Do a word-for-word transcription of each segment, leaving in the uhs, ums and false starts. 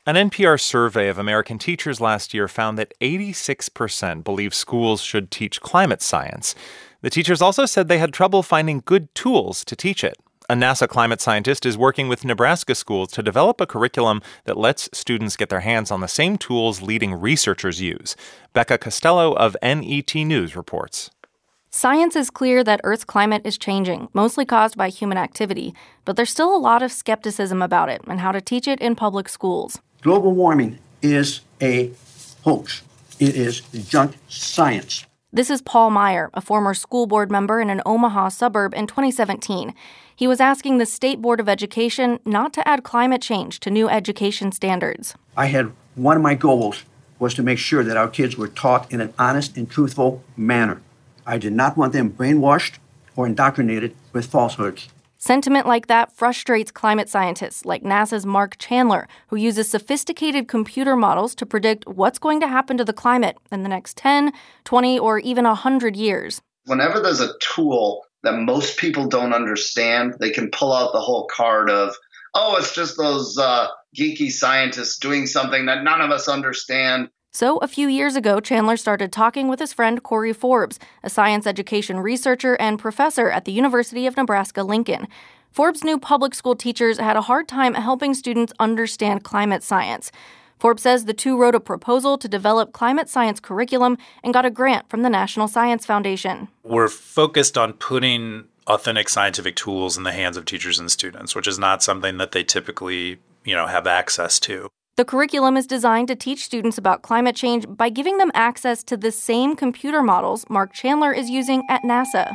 An N P R survey of American teachers last year found that eighty-six percent believe schools should teach climate science. The teachers also said they had trouble finding good tools to teach it. A NASA climate scientist is working with Nebraska schools to develop a curriculum that lets students get their hands on the same tools leading researchers use. Becca Costello of N E T News reports. Science is clear that Earth's climate is changing, mostly caused by human activity, but there's still a lot of skepticism about it and how to teach it in public schools. Global warming is a hoax. It is junk science. This is Paul Meyer, a former school board member in an Omaha suburb in twenty seventeen. He was asking the State Board of Education not to add climate change to new education standards. I had one of my goals was to make sure that our kids were taught in an honest and truthful manner. I did not want them brainwashed or indoctrinated with falsehoods. Sentiment like that frustrates climate scientists like NASA's Mark Chandler, who uses sophisticated computer models to predict what's going to happen to the climate in the next ten, twenty, or even one hundred years. Whenever there's a tool that most people don't understand, they can pull out the whole card of, oh, it's just those uh, geeky scientists doing something that none of us understand. So a few years ago, Chandler started talking with his friend Corey Forbes, a science education researcher and professor at the University of Nebraska-Lincoln. Forbes knew public school teachers had a hard time helping students understand climate science. Forbes says the two wrote a proposal to develop climate science curriculum and got a grant from the National Science Foundation. We're focused on putting authentic scientific tools in the hands of teachers and students, which is not something that they typically, you know, have access to. The curriculum is designed to teach students about climate change by giving them access to the same computer models Mark Chandler is using at NASA.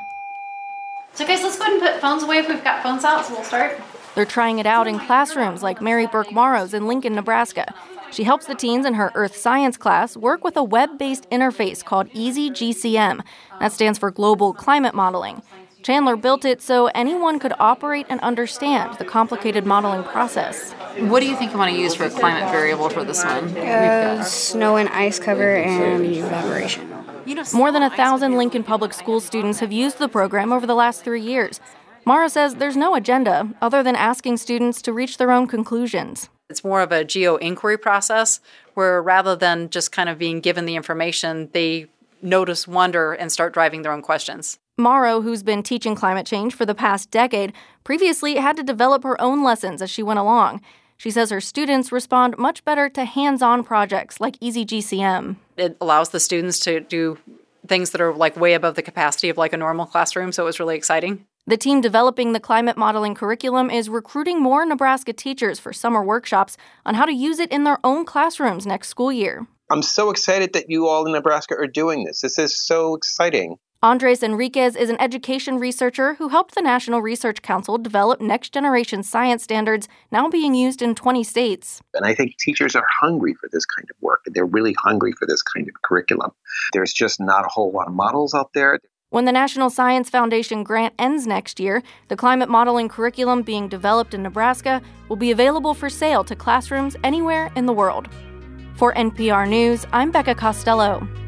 So guys, let's go ahead and put phones away if we've got phones out, so we'll start. They're trying it out in classrooms like Mary Burke Morrow's in Lincoln, Nebraska. She helps the teens in her earth science class work with a web-based interface called Easy G C M. That stands for Global Climate Modeling. Chandler built it so anyone could operate and understand the complicated modeling process. What do you think you want to use for a climate variable for this one? Uh, snow and ice cover and evaporation. More than a thousand Lincoln Public School students have used the program over the last three years. Mara says there's no agenda other than asking students to reach their own conclusions. It's more of a geo-inquiry process where rather than just kind of being given the information, they notice wonder and start driving their own questions. Morrow, who's been teaching climate change for the past decade, previously had to develop her own lessons as she went along. She says her students respond much better to hands-on projects like Easy G C M. It allows the students to do things that are like way above the capacity of like a normal classroom, so it was really exciting. The team developing the climate modeling curriculum is recruiting more Nebraska teachers for summer workshops on how to use it in their own classrooms next school year. I'm so excited that you all in Nebraska are doing this. This is so exciting. Andres Enriquez is an education researcher who helped the National Research Council develop next-generation science standards now being used in twenty states. And I think teachers are hungry for this kind of work. They're really hungry for this kind of curriculum. There's just not a whole lot of models out there. When the National Science Foundation grant ends next year, the climate modeling curriculum being developed in Nebraska will be available for sale to classrooms anywhere in the world. For N P R News, I'm Becca Costello.